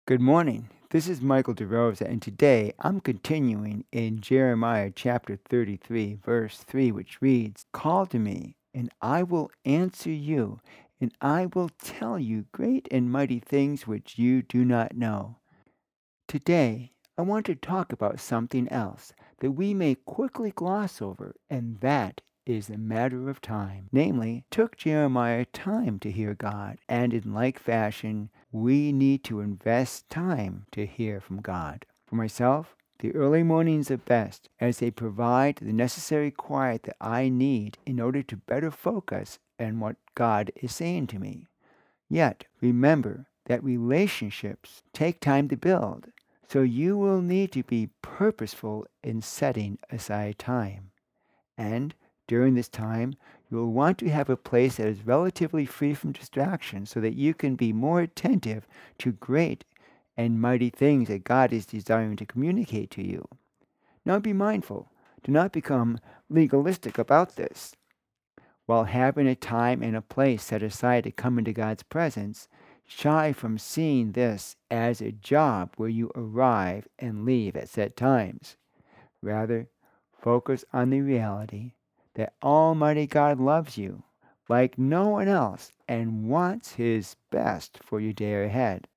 Good morning. This is Michael DeRosa, and today I'm continuing in Jeremiah chapter 33, verse 3, which reads, "Call to me, and I will answer you, and I will tell you great and mighty things which you do not know." Today, I want to talk about something else that we may quickly gloss over, and that is the matter of time. Namely, took Jeremiah time to hear God, and in like fashion, we need to invest time to hear from God. For myself, the early mornings are best, as they provide the necessary quiet that I need in order to better focus on what God is saying to me. Yet, remember that relationships take time to build, so you will need to be purposeful in setting aside time. And during this time, you will want to have a place that is relatively free from distractions so that you can be more attentive to great and mighty things that God is desiring to communicate to you. Now be mindful. Do not become legalistic about this. While having a time and a place set aside to come into God's presence, shy from seeing this as a job where you arrive and leave at set times. Rather, focus on the reality that Almighty God loves you like no one else and wants His best for your day ahead.